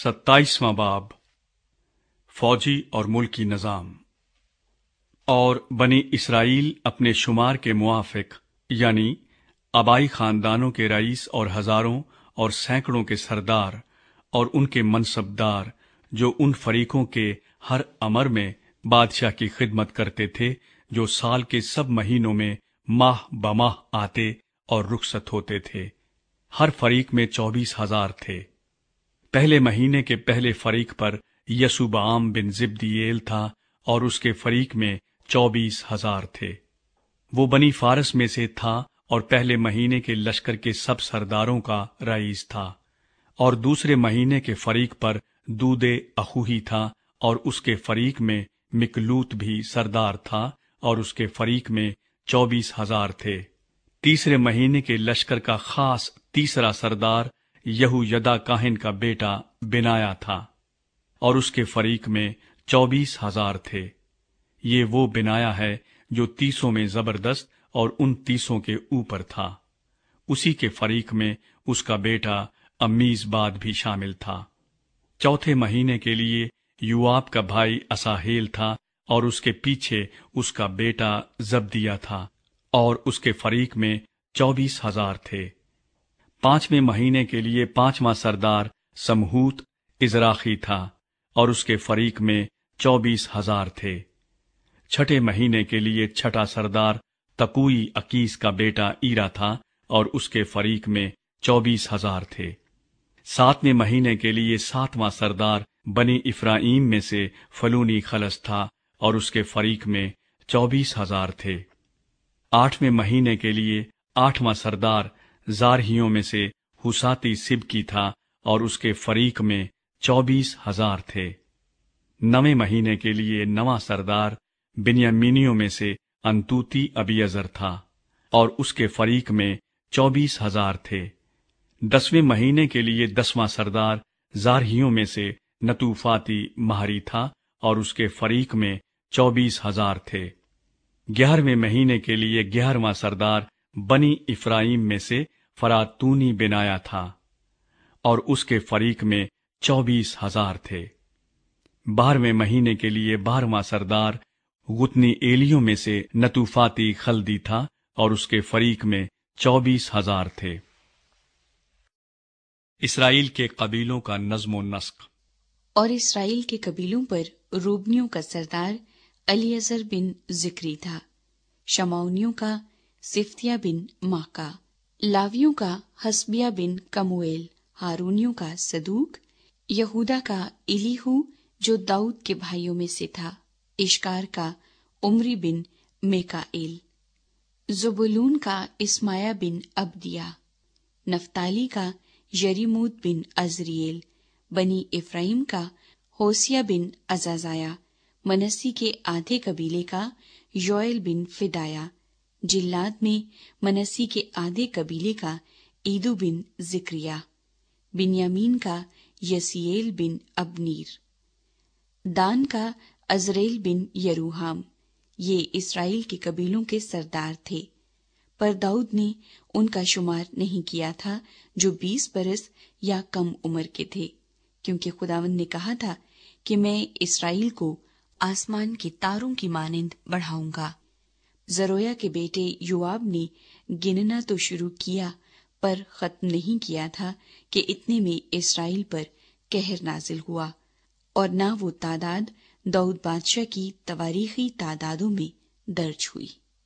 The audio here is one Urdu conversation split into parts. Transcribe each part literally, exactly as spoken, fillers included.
ستائیسواں باب فوجی اور ملکی نظام۔ اور بنی اسرائیل اپنے شمار کے موافق، یعنی آبائی خاندانوں کے رئیس اور ہزاروں اور سینکڑوں کے سردار اور ان کے منصبدار، جو ان فریقوں کے ہر امر میں بادشاہ کی خدمت کرتے تھے جو سال کے سب مہینوں میں ماہ بماہ آتے اور رخصت ہوتے تھے، ہر فریق میں چوبیس ہزار تھے۔ پہلے مہینے کے پہلے فریق پر یسوبعام بن زبدییل تھا اور اس کے فریق میں چوبیس ہزار تھے۔ وہ بنی فارس میں سے تھا اور پہلے مہینے کے لشکر کے سب سرداروں کا رئیس تھا۔ اور دوسرے مہینے کے فریق پر دودے اخوہی تھا اور اس کے فریق میں مکلوت بھی سردار تھا اور اس کے فریق میں چوبیس ہزار تھے۔ تیسرے مہینے کے لشکر کا خاص تیسرا سردار یہویدا کاہن کا بیٹا بنایا تھا اور اس کے فریق میں چوبیس ہزار تھے۔ یہ وہ بنایا ہے جو تیسوں میں زبردست اور ان تیسوں کے اوپر تھا۔ اسی کے فریق میں اس کا بیٹا امیزباد بھی شامل تھا۔ چوتھے مہینے کے لیے یوآب کا بھائی اساہیل تھا اور اس کے پیچھے اس کا بیٹا زبدیہ تھا اور اس کے فریق میں چوبیس ہزار تھے۔ پانچویں مہینے کے لیے پانچواں سردار سمہوت ازراخی تھا اور اس کے فریق میں چوبیس ہزار تھے۔ چھٹے مہینے کے لیے چھٹا سردار تقوی اکیس کا بیٹا ایرا تھا اور اس کے فریق میں چوبیس ہزار تھے۔ ساتویں مہینے کے لیے ساتواں سردار بنی افرائیم میں سے فلونی خلس تھا اور اس کے فریق میں چوبیس ہزار تھے۔ آٹھویں مہینے کے لیے آٹھواں سردار زارہیوں میں سے حساتی سبکی تھا اور اس کے فریق میں چوبیس ہزار تھے۔ نویں مہینے کے لیے نواں سردار بنیامینیوں میں سے انتوتی ابیعزر تھا اور اس کے فریق میں چوبیس ہزار تھے۔ دسویں مہینے کے لیے دسواں سردار زارہیوں میں سے نتوفاتی مہری تھا اور اس کے فریق میں چوبیس ہزار تھے۔ گیارہویں مہینے کے لیے گیارہواں سردار بنی افرائیم میں سے فراتونی بنایا تھا اور اس کے فریق میں چوبیس ہزار تھے۔ بارہویں مہینے کے لیے بارہواں سردار غتنی ایلیوں میں سے نتوفاتی خلدی تھا اور اس کے فریق میں چوبیس ہزار تھے۔ اسرائیل کے قبیلوں کا نظم و نسق۔ اور اسرائیل کے قبیلوں پر روبنیوں کا سردار الیعزر بن ذکری تھا، شمعونیوں کا صفتیہ بن ماکا، لاویوں کا حسبیہ بن کمویل، ہارونیوں کا صدوق، یہودا کا الیہو جو داؤد کے بھائیوں میں سے تھا، اشکار کا عمری بن میکائیل، زبولون کا اسماعیہ بن عبدیہ، نفتالی کا یریموت بن عزریل، بنی افرایم کا ہوسیہ بن عزازایا، منسی کے آدھے قبیلے کا یوئیل بن فدایا، جلاد میں منسی کے آدھے قبیلے کا ایدو بن ذکریہ، بنیامین کا یسییل بن ابنیر، دان کا عزریل بن یروحام۔ یہ اسرائیل کے قبیلوں کے سردار تھے، پر داؤد نے ان کا شمار نہیں کیا تھا جو بیس برس یا کم عمر کے تھے، کیونکہ خداوند نے کہا تھا کہ میں اسرائیل کو آسمان کے تاروں کی مانند بڑھاؤں گا۔ زرویا کے بیٹے یوآب نے گننا تو شروع کیا پر ختم نہیں کیا تھا کہ اتنے میں اسرائیل پر قہر نازل ہوا، اور نہ وہ تعداد داؤد بادشاہ کی تواریخی تعدادوں میں درج ہوئی۔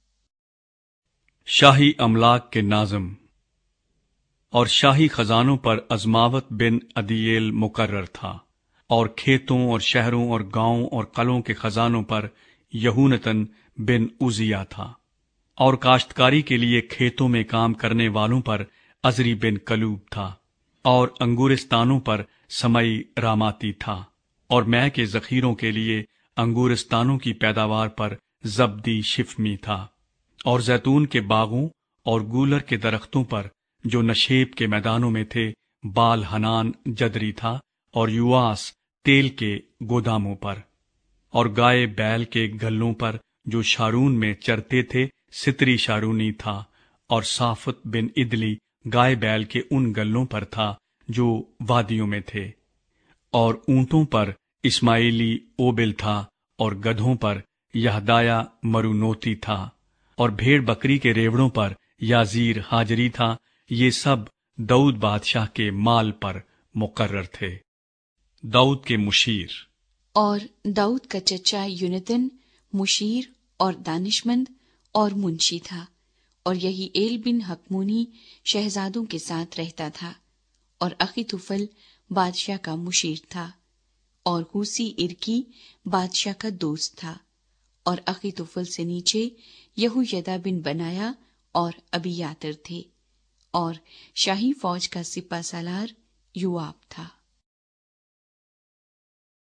شاہی املاک کے ناظم۔ اور شاہی خزانوں پر ازماوت بن عدییل مقرر تھا، اور کھیتوں اور شہروں اور گاؤں اور قلعوں کے خزانوں پر یہونتن بن عزیہ تھا، اور کاشتکاری کے لیے کھیتوں میں کام کرنے والوں پر عزری بن کلوب تھا، اور انگورستانوں پر سمئی راماتی تھا، اور مے کے ذخیروں کے لیے انگورستانوں کی پیداوار پر زبدی شفمی تھا، اور زیتون کے باغوں اور گولر کے درختوں پر جو نشیب کے میدانوں میں تھے بال حنان جدری تھا، اور یواس تیل کے گوداموں پر، اور گائے بیل کے گلوں پر جو شارون میں چرتے تھے ستری شارونی تھا، اور صافت بن ادلی گائے بیل کے ان گلوں پر تھا جو وادیوں میں تھے، اور اونٹوں پر اسماعیلی اوبل تھا، اور گدھوں پر یہدایا مرونوتی تھا، اور بھیڑ بکری کے ریوڑوں پر یازیر حاجری تھا۔ یہ سب داؤد بادشاہ کے مال پر مقرر تھے۔ داؤد کے مشیر۔ اور داؤد کا چچا یونتن مشیر اور دانشمند اور منشی تھا، اور یہی ایل بن حکمونی شہزادوں کے ساتھ رہتا تھا، اور اخیتوفل بادشاہ کا مشیر تھا، اور ہوسی ارکی بادشاہ کا دوست تھا، اور اخیتوفل سے نیچے یہویدا بن بنایا اور ابیاتر تھے، اور شاہی فوج کا سپہ سالار یوآب تھا۔